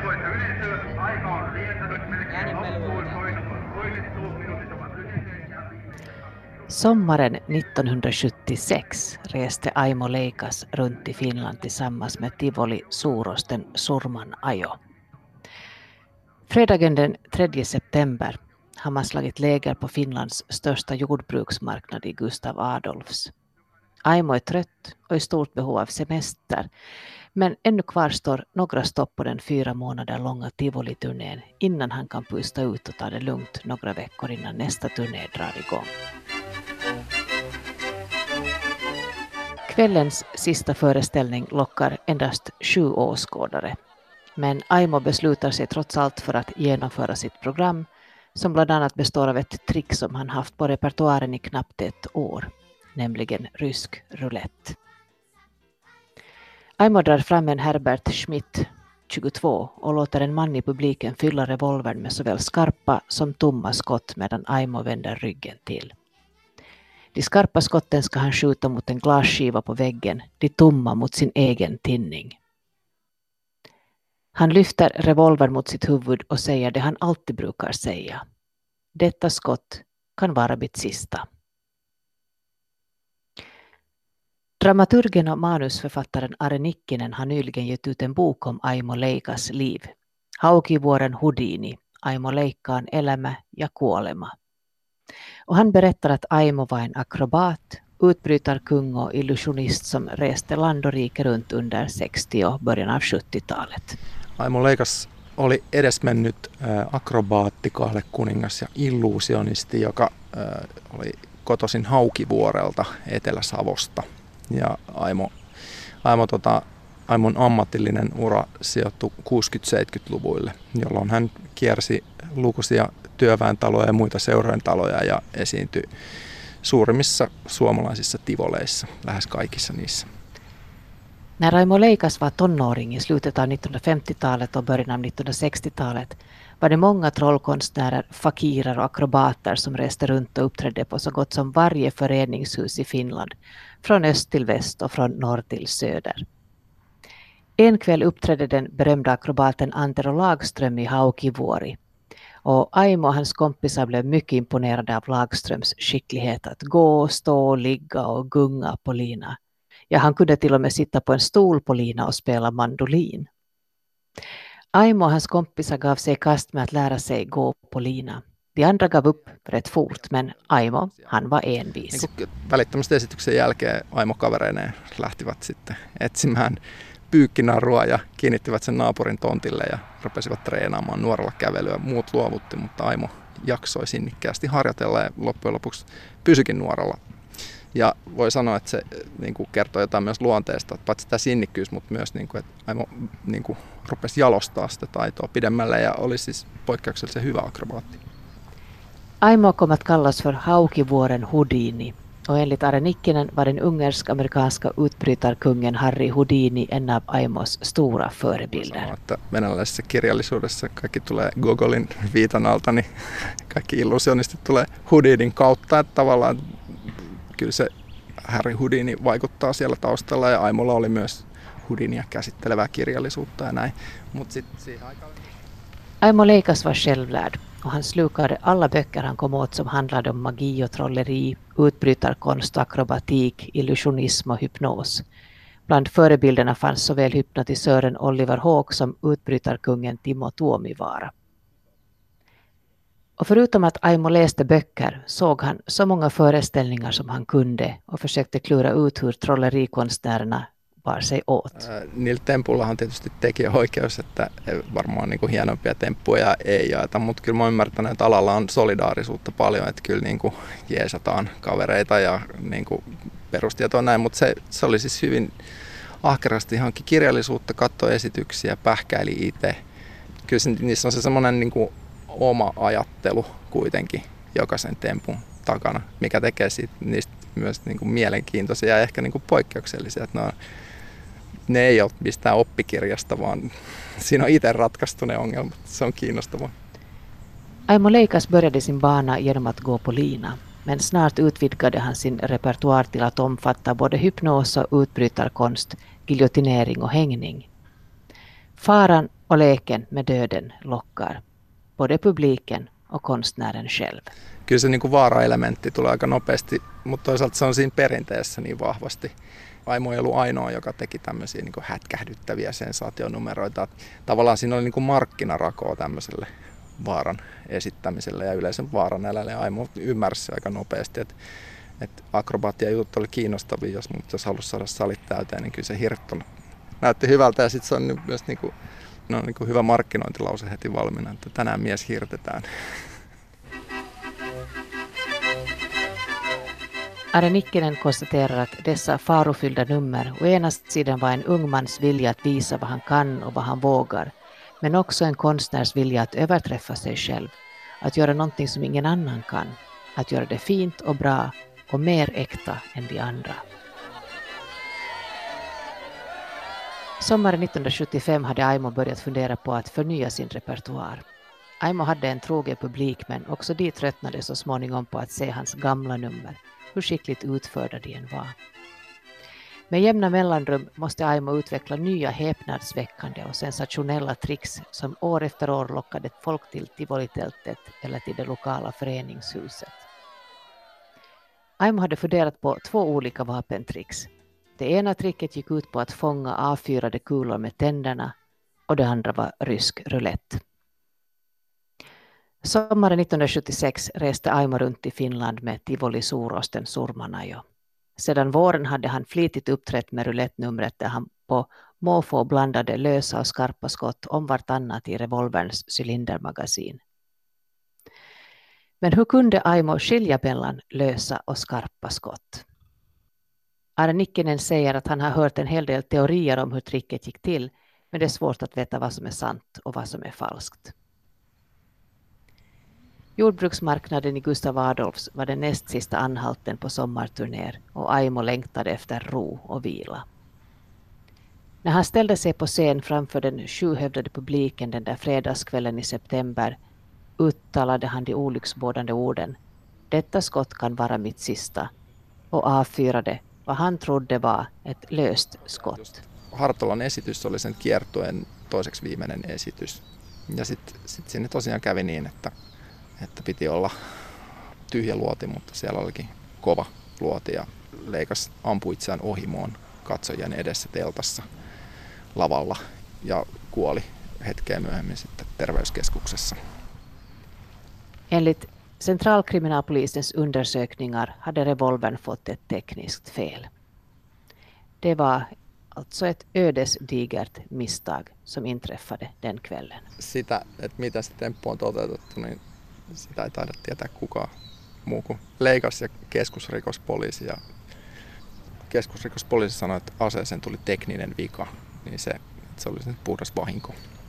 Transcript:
Arvoisa yleisö, aika on rientänyt melkein loppuun. Soitettu minuutit ovat lyhenneet ja Sommaren 1976 reste Aimo Leikas runt i Finland tillsammans med Tivoli Suurosten Surman Ajo. Fredagen den 3 september har man slagit läger på Finlands största jordbruksmarknad i Gustav Adolfs. Aimo är trött och i stort behov av semester, men ännu kvar står några stopp på den 4 månader långa Tivoli-turnén innan han kan pusta ut och ta det lugnt några veckor innan nästa turné drar igång. Kvällens sista föreställning lockar endast 7 åskådare. Men Aimo beslutar sig trots allt för att genomföra sitt program, som bland annat består av ett trick som han haft på repertoaren i knappt ett år, nämligen rysk roulette. Aimo drar fram en Herbert Schmidt 22 och låter en man i publiken fylla revolvern med såväl skarpa som tomma skott medan Aimo vänder ryggen till. De skarpa skotten ska han skjuta mot en glasskiva på väggen, de tomma mot sin egen tinning. Han lyfter revolvern mot sitt huvud och säger det han alltid brukar säga. Detta skott kan vara mitt sista. Dramaturgen och manusförfattaren Are Nikkinen har nyligen gett ut en bok om Aimo Leikas liv. Haukivuoren Houdini, Aimo Leikkaan elämä ja kuolema. Och han berättar att Aimo var en akrobat, utbrytarkung och illusionist som reste land och rike runt under 60- och början av 70-talet. Aimo Leikas oli edesmennyt akrobaatti, kahlekuningas ja illuusionisti, joka oli kotoisin Haukivuorelta Etelä-Savosta. Ja Aimon ammatillinen ura sijoittui 60-70-luvuille, jolloin hän kiersi lukuisia työväentaloja ja muita seurojen taloja ja esiintyi suurimmissa suomalaisissa tivoleissa, lähes kaikissa niissä. När Aimo Leikas var tonåring i slutet av 1950-talet och början av 1960-talet var det många trollkonstnärer, fakirer och akrobater som reste runt och uppträdde på så gott som varje föreningshus i Finland, från öst till väst och från norr till söder. En kväll uppträdde den berömda akrobaten Antero Lagström i Haukivuori. Och Aimo och hans kompisar blev mycket imponerade av Lagströms skicklighet att gå, stå, ligga och gunga på lina. Ja, han kunde till och med sitta på en stol på lina och spela mandolin. Aimo och hans kompisar gav sig i kast med att lära sig gå på lina. De andra gav upp rätt fort, men Aimo, han var envis. Välittömästi esityksen jälkeen Aimo kavereineen lähtivät sitten etsimään pyykkinarua ja kiinnittivät sen naapurin tontille ja rupesivat treenaamaan nuorella kävelyä. Muut luovutti, mutta Aimo jaksoi sinnikkäästi harjoitella ja loppujen lopuksi pysyikin nuorella. Ja voi sanoa, että se niin kuin kertoo jotain myös luonteesta, että paitsi tämä sinnikkyys, mutta myös niin kuin, että Aimo niin kuin rupesi jalostaa sitä taitoa pidemmälle ja oli siis poikkeuksellisen hyvä akrobaatti. Aimo kom att kallas för Haukivuoren Houdini. Och enligt Are Nikkinen var den ungersk-amerikanska utbrytarkungen Harry Houdini en av Aimos stora förebilder. Sanoa, että venäläisessä kirjallisuudessa kaikki tulee Gogolin viitan alta, niin kaikki illusionistit tulee Houdinin kautta. Että tavallaan kyllä se Harry Houdini vaikuttaa siellä taustalla ja Aimolla oli myös Houdinia käsittelevää kirjallisuutta ja näin. Aimo Leikas var självlärd. Och han slukade alla böcker han kom åt som handlade om magi och trolleri, utbrytarkonst och akrobatik, illusionism och hypnos. Bland förebilderna fanns såväl hypnotisören Oliver Hawke som utbrytarkungen Timo Tuomivaara. Och förutom att Aimo läste böcker såg han så många föreställningar som han kunde och försökte klura ut hur trollerikonstnärerna bar sig åt. Niillä tempuilla on tietysti tekijäoikeus, että varmaan niin kuin hienompia temppuja ei jaeta, mutta kyllä mä ymmärtänyt, että alalla on solidaarisuutta paljon, että kyllä niin kuin jeesataan kavereita ja niin kuin perustietoa näin, mutta se oli siis hyvin ahkerasti hankki kirjallisuutta, katsoi esityksiä, pähkäili itse. Kyllä niissä on se semmoinen niin kuin oma ajattelu kuitenkin jokaisen tempun takana, mikä tekee niistä myös niin kuin mielenkiintoisia ja ehkä niin kuin poikkeuksellisia. Että ne ei ole mistään oppikirjasta, vaan siinä on itse ratkaistu ne ongelmat. Se on kiinnostavaa. Aimo Leikas började sin bana genom att gå på lina, men snart utvidgade han sin repertoar till att omfatta både hypnos och utbrytarkonst, giljotinering och hängning. Faran Och leken med döden lockar både publiken och konstnären själv. Kyllä se niin kuin vaara-elementti tulee aika nopeasti, mutta toisaalta se on siinä perinteessä niin vahvasti. Aimo ei ollut ainoa, joka teki tämmöisiä niin kuin hätkähdyttäviä sensaationumeroita. Tavallaan siinä oli niin kuin markkinarakoa tämmöiselle vaaran esittämiselle ja yleisen vaaran älälle. Aimo ymmärsi se aika nopeasti, että akrobaattia-jutut oli kiinnostavia, mutta jos halusi saada salit täyteen, niin kyllä se hirtto näytti hyvältä. Ja sitten se on myös niin kuin hyvä markkinointilause heti valmiina, että tänään mies hirtetään. Are Nikkinen konstaterar att dessa farofyllda nummer å ena sidan var en ung mans vilja att visa vad han kan och vad han vågar, men också en konstnärs vilja att överträffa sig själv, att göra någonting som ingen annan kan, att göra det fint och bra och mer äkta än de andra. Sommaren 1975 hade Aimo börjat fundera på att förnya sin repertoar. Aimo hade en trogen publik, men också de tröttnade så småningom på att se hans gamla nummer, hur skickligt utförda de än var. Med jämna mellanrum måste Aimo utveckla nya häpnadsväckande och sensationella tricks som år efter år lockade folk till Tivolitältet eller till det lokala föreningshuset. Aimo hade funderat på 2 olika vapentricks. Det ena tricket gick ut på att fånga avfyrade kulor med tänderna och det andra var rysk roulette. Sommaren 1976 reste Aimo runt i Finland med Tivoli Suurosten Surmanajo. Sedan våren hade han flitigt uppträtt med roulettenumret där han på måfå blandade lösa och skarpa skott om vartannat i revolverns cylindermagasin. Men hur kunde Aimo skilja mellan lösa och skarpa skott? Are Nikkinen säger att han har hört en hel del teorier om hur tricket gick till, men det är svårt att veta vad som är sant och vad som är falskt. Jordbruksmarknaden i Gustav Adolfs var den näst sista anhalten på sommarturnéer och Aimo längtade efter ro och vila. När han ställde sig på scen framför den 7-hövdade publiken den där fredagskvällen i september uttalade han de olycksbådande orden: "Detta skott kan vara mitt sista", och avfyrade vad han trodde var ett löst skott. Hartolan esitys oli sen kiertueen toiseksi viimeinen esitys. Ja sitten sinne tosiaan kävi niin, että piti olla tyhjä luoti, mutta siellä olikin kova luoti ja ampui itseään ohimoon katsojien edessä teltassa lavalla ja kuoli hetkeä myöhemmin sitten terveyskeskuksessa. Enligt Centralkriminalpolisens undersökningar hade revolvern fått ett tekniskt fel. Det var alltså ett ödesdigert misstag som inträffade den kvällen. Sitä, että mitä se temppu on toteutettu, niin sitä ei taida tietää kukaan muu kuin Leikas ja keskusrikospoliisi. Ja keskusrikospoliisi sanoi, että aseeseen tuli tekninen vika, niin se oli puhdas vahinko.